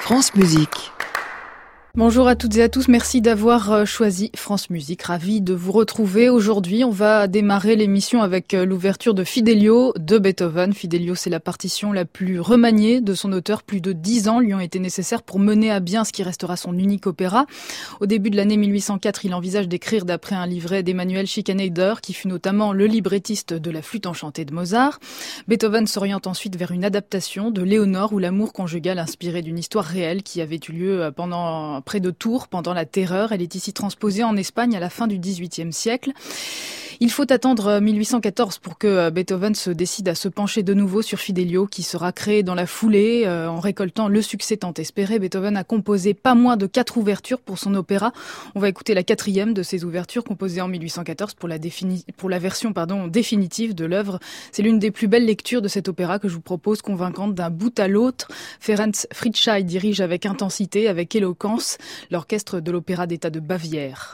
France Musique. Bonjour à toutes et à tous, merci d'avoir choisi France Musique. Ravi de vous retrouver aujourd'hui. On va démarrer l'émission avec l'ouverture de Fidelio de Beethoven. Fidelio, c'est la partition la plus remaniée de son auteur. Plus de 10 ans lui ont été nécessaires pour mener à bien ce qui restera son unique opéra. Au début de l'année 1804, il envisage d'écrire d'après un livret d'Emmanuel Schikaneder, qui fut notamment le librettiste de la Flûte enchantée de Mozart. Beethoven s'oriente ensuite vers une adaptation de Léonore, où l'amour conjugal inspiré d'une histoire réelle qui avait eu lieu près de Tours pendant la Terreur. Elle est ici transposée en Espagne à la fin du XVIIIe siècle. Il faut attendre 1814 pour que Beethoven se décide à se pencher de nouveau sur Fidelio, qui sera créé dans la foulée. En récoltant le succès tant espéré, Beethoven a composé pas moins de 4 ouvertures pour son opéra. On va écouter la 4e de ces ouvertures, composée en 1814 pour la version définitive de l'œuvre. C'est l'une des plus belles lectures de cet opéra que je vous propose, convaincante d'un bout à l'autre. Ferenc Fritzsche dirige avec intensité, avec éloquence, l'orchestre de l'Opéra d'État de Bavière.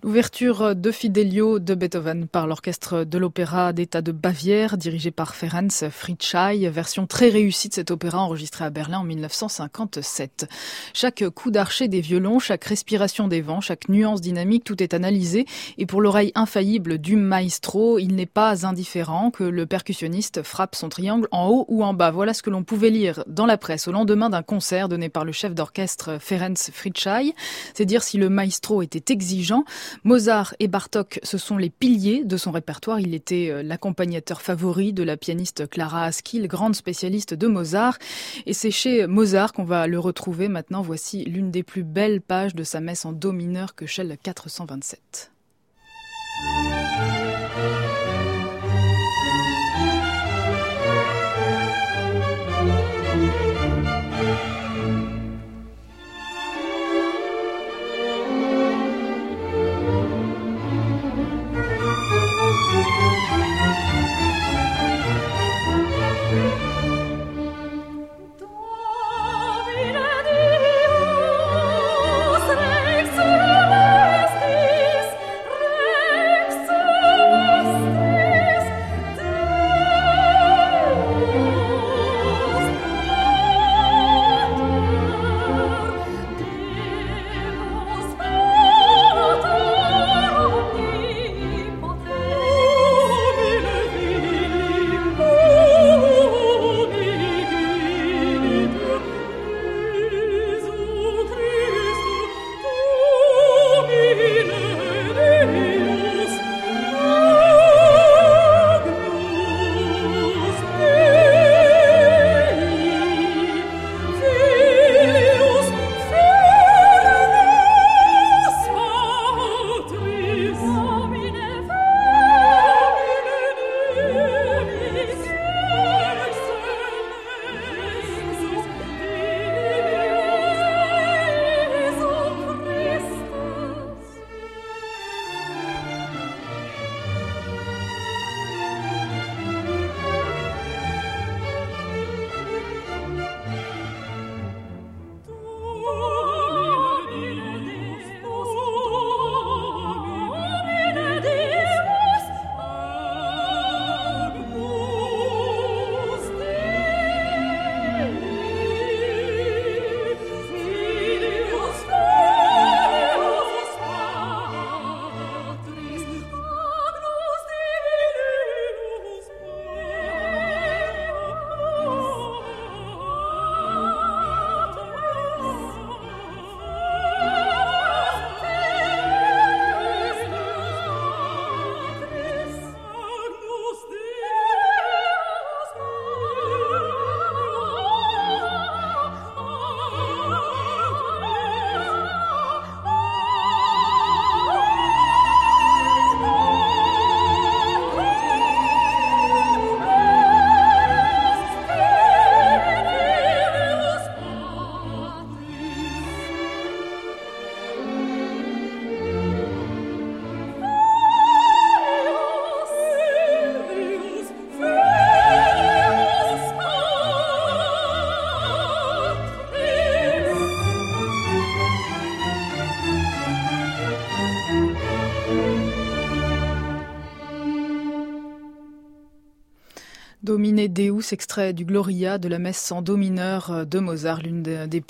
Ouverture de Fidelio de Beethoven par l'orchestre de l'Opéra d'État de Bavière, dirigé par Ferenc Fricsay, version très réussie de cet opéra enregistré à Berlin en 1957. Chaque coup d'archet des violons, chaque respiration des vents, chaque nuance dynamique, tout est analysé et pour l'oreille infaillible du maestro, il n'est pas indifférent que le percussionniste frappe son triangle en haut ou en bas. Voilà ce que l'on pouvait lire dans la presse au lendemain d'un concert donné par le chef d'orchestre Ferenc Fricsay. C'est dire si le maestro était exigeant. Mozart et Bartók, ce sont les piliers de son répertoire. Il était l'accompagnateur favori de la pianiste Clara Askill, grande spécialiste de Mozart. Et c'est chez Mozart qu'on va le retrouver maintenant. Voici l'une des plus belles pages de sa messe en do mineur que Shell 427. Domine Deus, extrait du Gloria de la messe en do mineur de Mozart, l'une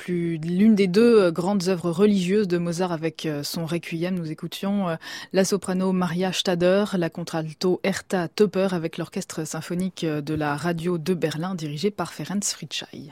des deux grandes œuvres religieuses de Mozart avec son Requiem. Nous écoutions la soprano Maria Stader, la contralto Hertha Töpper avec l'orchestre symphonique de la radio de Berlin dirigé par Ferenc Fricsay.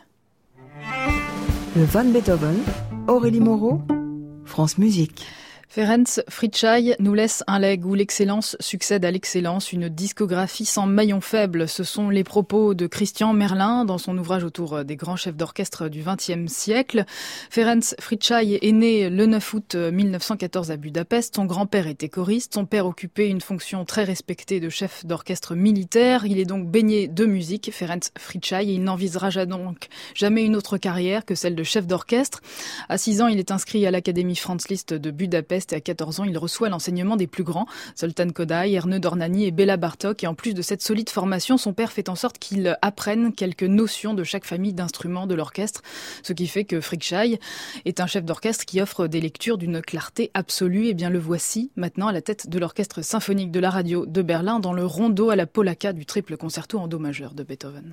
Le Von Beethoven, Aurélie Moreau, France Musique. Ferenc Fricsay nous laisse un legs où l'excellence succède à l'excellence, une discographie sans maillon faible. Ce sont les propos de Christian Merlin dans son ouvrage autour des grands chefs d'orchestre du XXe siècle. Ferenc Fricsay est né le 9 août 1914 à Budapest. Son grand-père était choriste, son père occupait une fonction très respectée de chef d'orchestre militaire. Il est donc baigné de musique, Ferenc Fricsay, et il n'envisagera donc jamais une autre carrière que celle de chef d'orchestre. À 6 ans, il est inscrit à l'Académie Franz Liszt de Budapest. Budapest et à 14 ans, il reçoit l'enseignement des plus grands, Zoltán Kodály, Ernő Dornányi et Béla Bartók. Et en plus de cette solide formation, son père fait en sorte qu'il apprenne quelques notions de chaque famille d'instruments de l'orchestre, ce qui fait que Frick Shay est un chef d'orchestre qui offre des lectures d'une clarté absolue. Et bien le voici maintenant à la tête de l'orchestre symphonique de la radio de Berlin dans le rondo à la polacca du triple concerto en do majeur de Beethoven.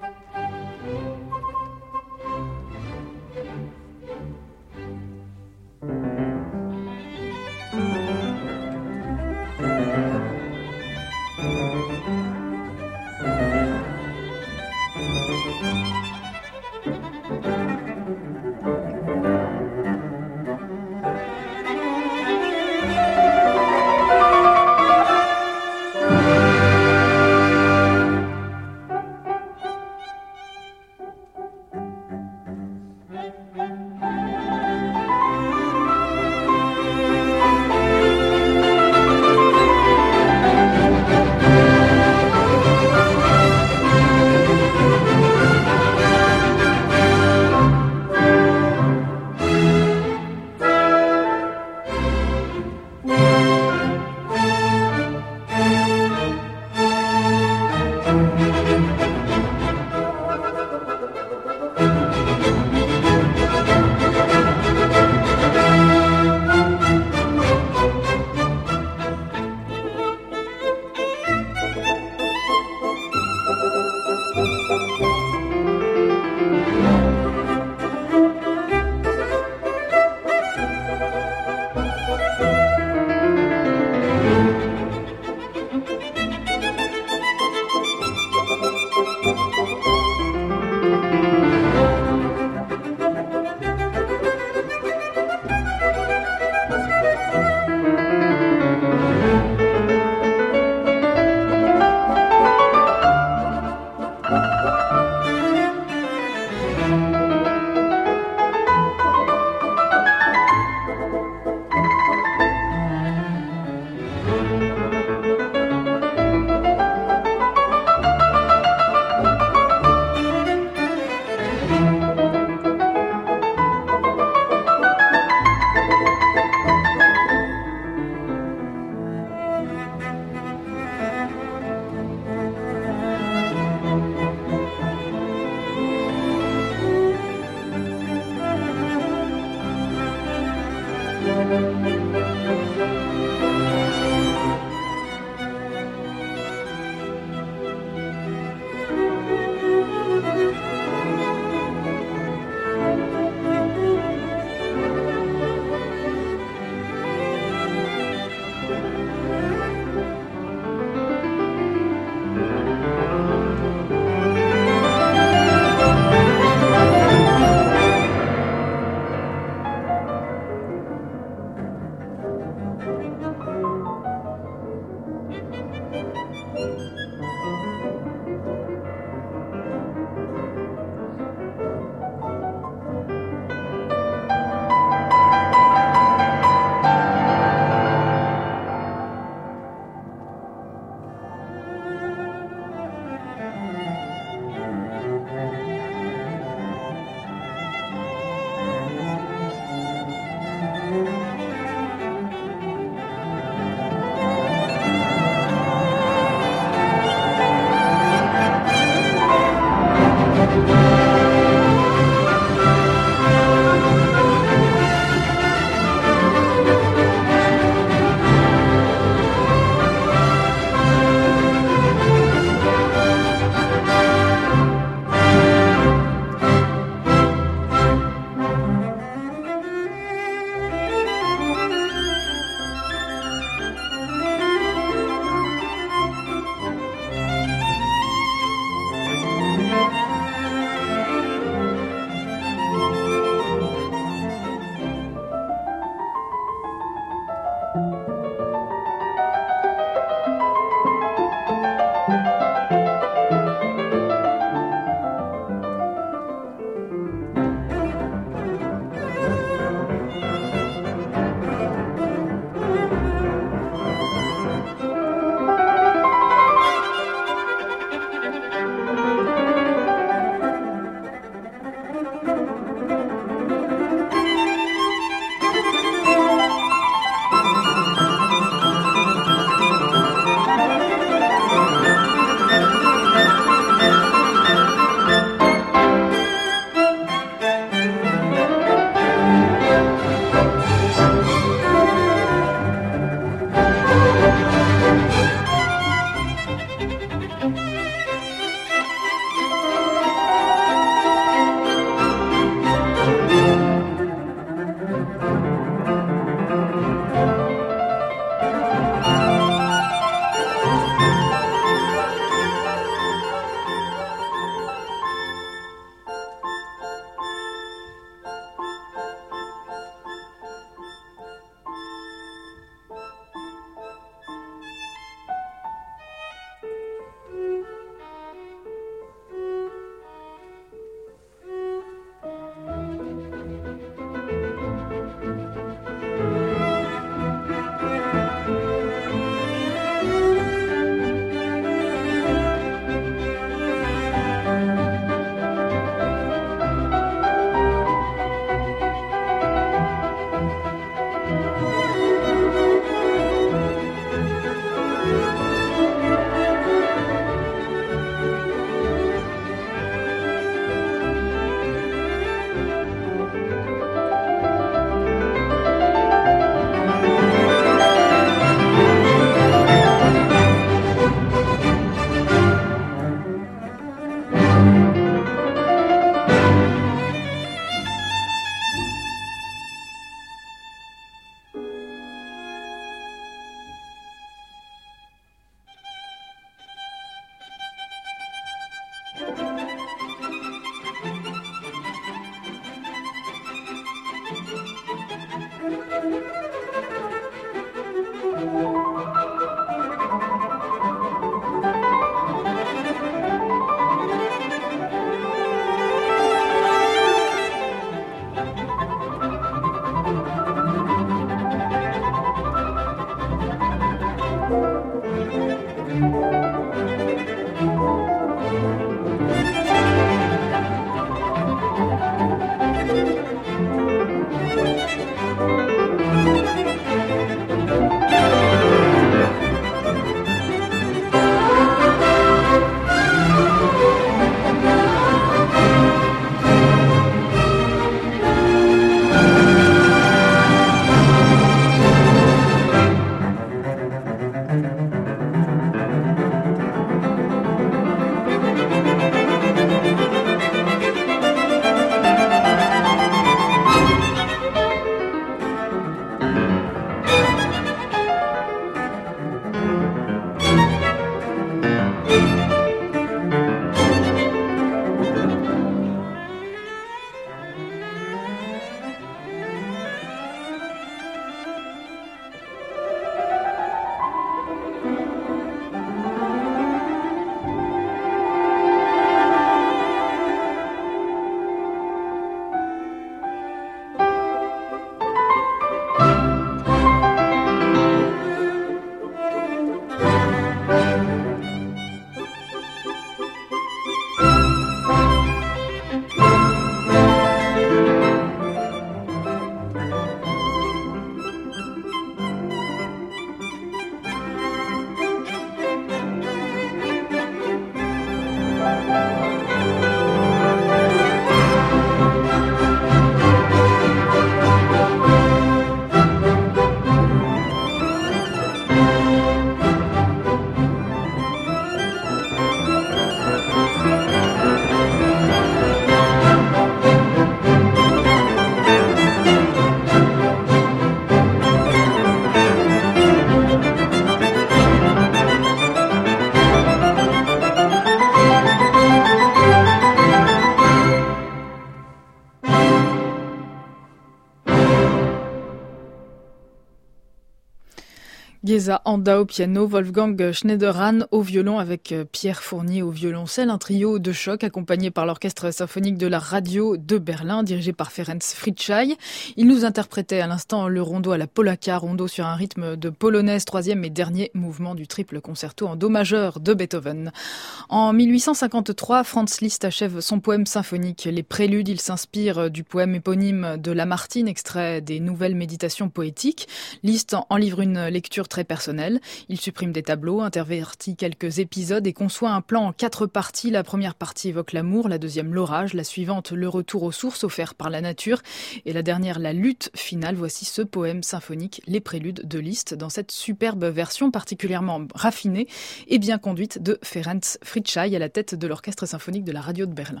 Geza Anda au piano, Wolfgang Schneiderhan au violon avec Pierre Fournier au violoncelle, un trio de choc accompagné par l'orchestre symphonique de la radio de Berlin dirigé par Ferenc Fritzsche. Il nous interprétait à l'instant le rondo à la polacca, rondo sur un rythme de polonaise, troisième et dernier mouvement du triple concerto en do majeur de Beethoven. En 1853, Franz Liszt achève son poème symphonique Les Préludes. Il s'inspire du poème éponyme de Lamartine, extrait des Nouvelles Méditations poétiques. Liszt en livre une lecture très personnel. Il supprime des tableaux, intervertit quelques épisodes et conçoit un plan en 4 parties. La première partie évoque l'amour, la deuxième l'orage, la suivante le retour aux sources offertes par la nature et la dernière la lutte finale. Voici ce poème symphonique Les Préludes de Liszt dans cette superbe version particulièrement raffinée et bien conduite de Ferenc Fritzsche à la tête de l'orchestre symphonique de la radio de Berlin.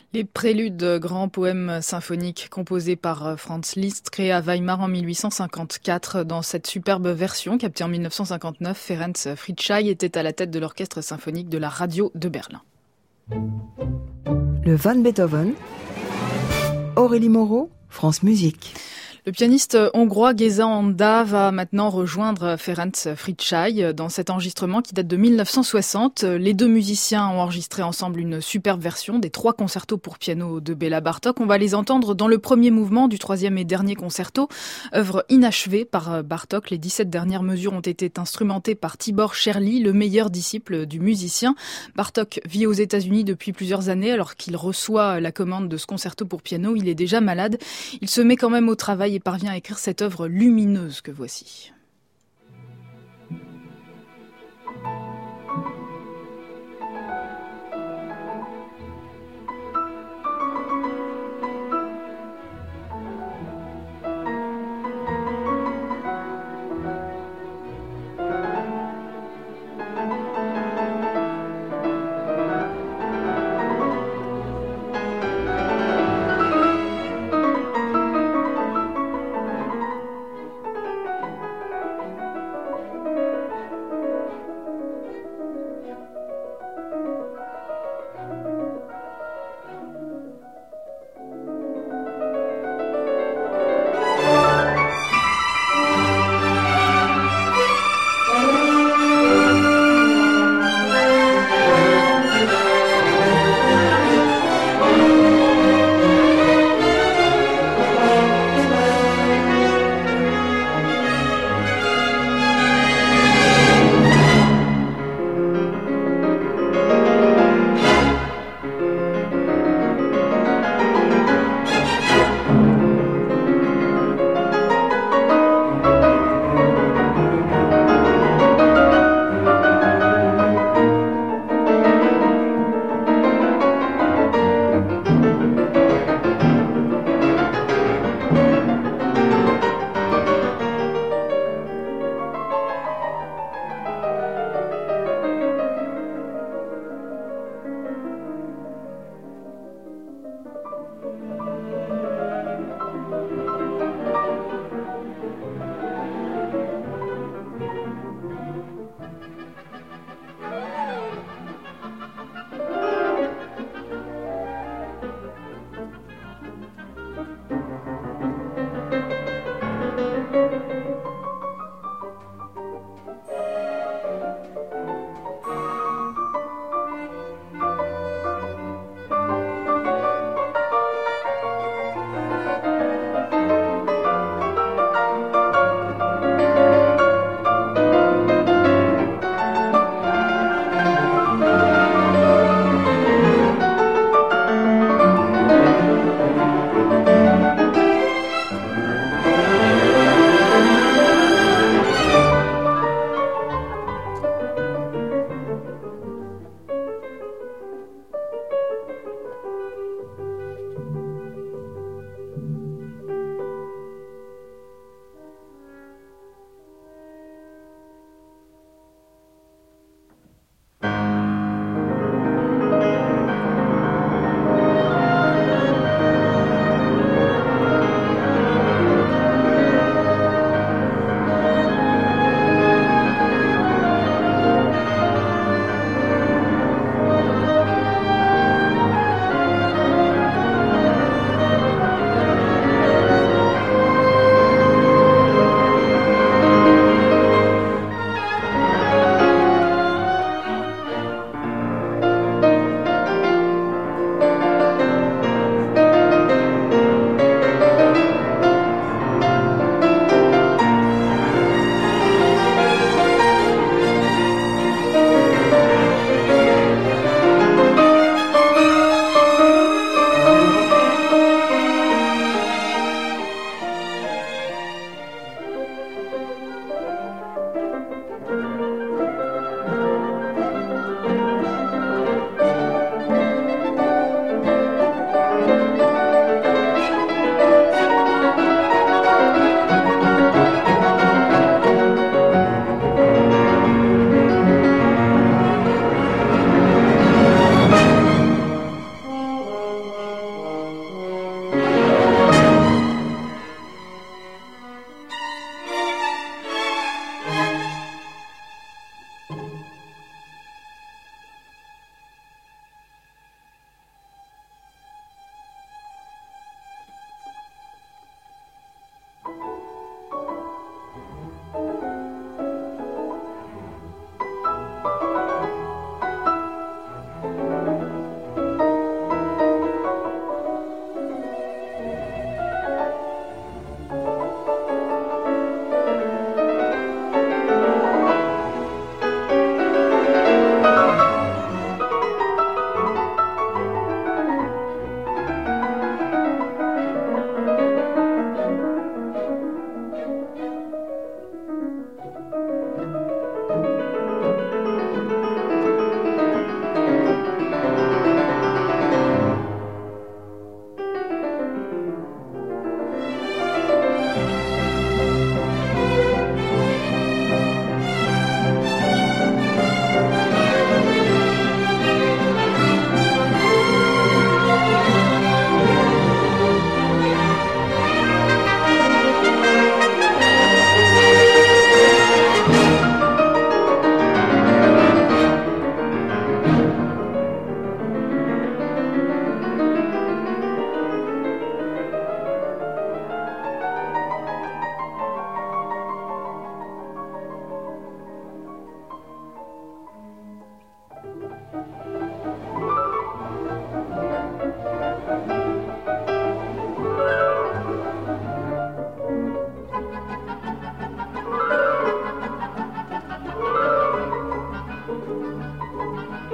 Les préludes, grands poèmes symphoniques composés par Franz Liszt, créés à Weimar en 1854. Dans cette superbe version, captée en 1959, Ferenc Fritzsche était à la tête de l'orchestre symphonique de la radio de Berlin. Le Van Beethoven, Aurélie Moreau, France Musique. Le pianiste hongrois Géza Anda va maintenant rejoindre Ferenc Fritzsche dans cet enregistrement qui date de 1960. Les deux musiciens ont enregistré ensemble une superbe version des 3 concertos pour piano de Béla Bartók. On va les entendre dans le premier mouvement du 3e et dernier concerto, œuvre inachevée par Bartók. Les 17 dernières mesures ont été instrumentées par Tibor Scherli, le meilleur disciple du musicien. Bartók vit aux États-Unis depuis plusieurs années alors qu'il reçoit la commande de ce concerto pour piano. Il est déjà malade. Il se met quand même au travail et parvient à écrire cette œuvre lumineuse que voici.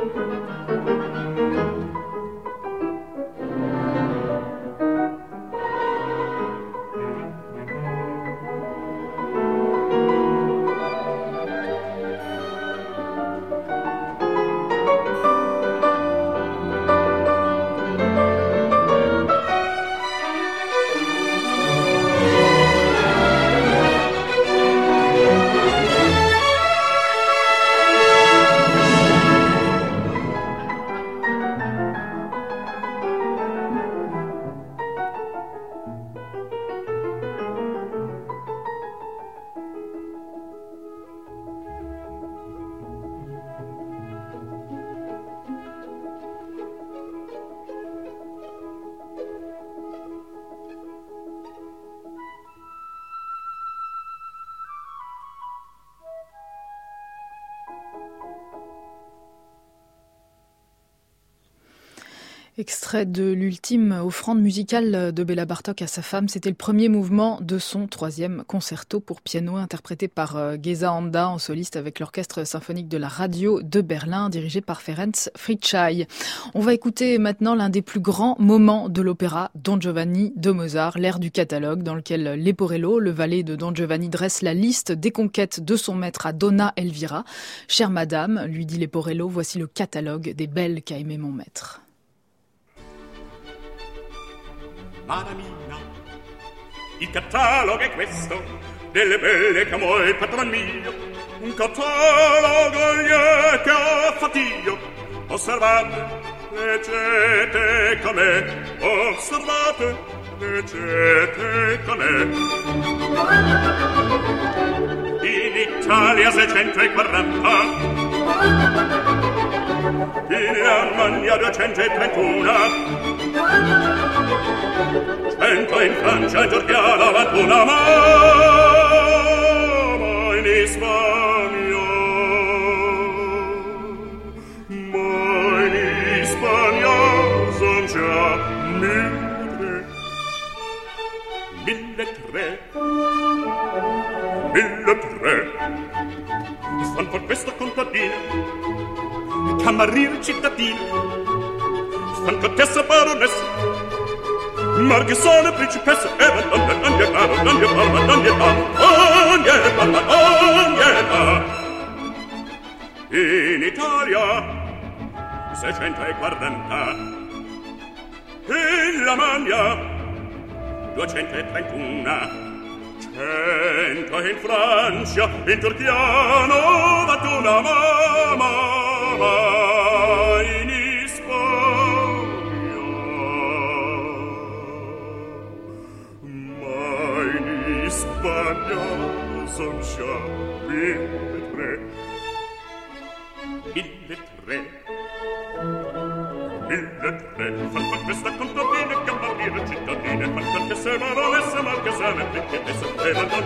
Extrait de l'ultime offrande musicale de Béla Bartók à sa femme, c'était le premier mouvement de son troisième concerto pour piano interprété par Géza Anda en soliste avec l'orchestre symphonique de la radio de Berlin dirigé par Ferenc Fricsay. On va écouter maintenant l'un des plus grands moments de l'opéra Don Giovanni de Mozart, l'air du catalogue dans lequel Leporello, le valet de Don Giovanni, dresse la liste des conquêtes de son maître à Donna Elvira. « Chère madame », lui dit Leporello, « voici le catalogue des belles qu'a aimé mon maître. » Madamina, il catalogo è questo, delle belle che amò il patron mio, un catalogo che ha fatto io. Osservate, leggete com'è, osservate, leggete com'è. In Italia 640, in Germania 231, 100 in Francia, Giorgiana, 21, ma in Spagna, son già 1003. Fan per questa contadina, cameriere cittadina, fan contessa baronessa, marchesone, principessa, e ogni in Italia 640, in Lamagna 231, 100 in Francia, in Turchia 91, ma in Spagna son già 1003. 1003. Fan questa contadina, cameriere cittadine, fan contesse, baronesse, marchesane, principesse, e ogni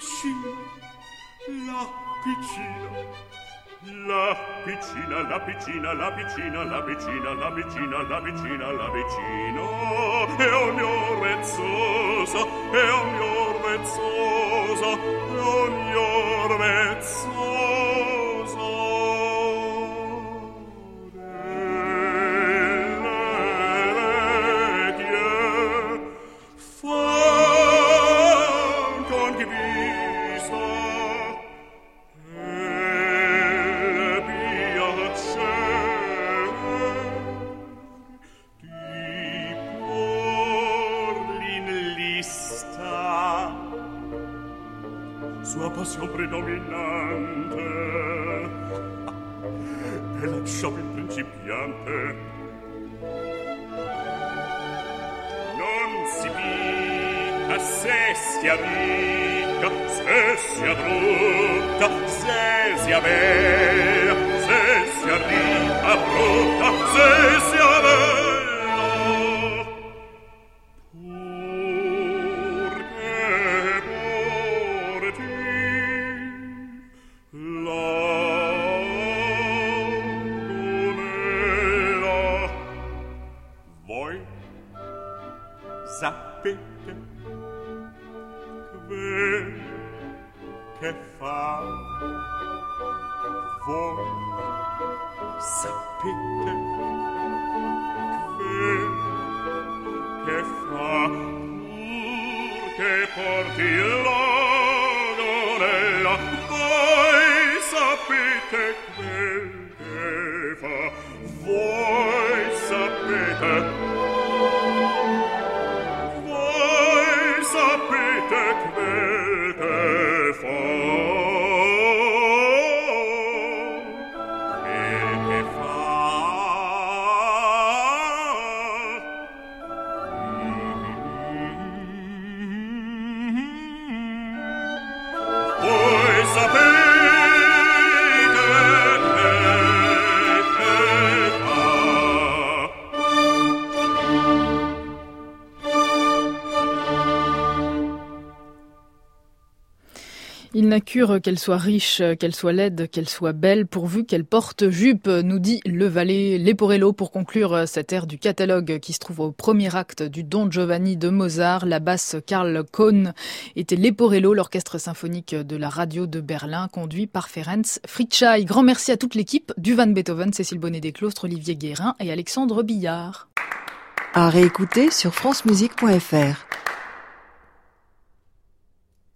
piccina, la piccina. La piccina, la piccina, la piccina, la piccina, la piccina, la piccina, la piccina. E ogni vezzosa, e ogni vezzosa, e ogni vezzosa. Delle vecchie fan condivisa. Sua passion predominante è la giovane principiante. Non si pica se sia ricca, se sia brutta, se sia bella, se sia ricca, brutta, se sia bella. Sapete quel che fa? Voi sapete quel che fa? Pur che porti l'agonella, voi sapete quel che fa? Voi sapete quel che fa, quel che fa. Voi sapete Il n'a cure qu'elle soit riche, qu'elle soit laide, qu'elle soit belle, pourvu qu'elle porte jupe, nous dit le valet Leporello pour conclure cette ère du catalogue qui se trouve au premier acte du Don Giovanni de Mozart. La basse Karl Kohn était Leporello, l'orchestre symphonique de la radio de Berlin, conduit par Ferenc Fritzschai. Grand merci à toute l'équipe du Van Beethoven, Cécile Bonnet-Desclostres, Olivier Guérin et Alexandre Billard. À réécouter sur francemusique.fr.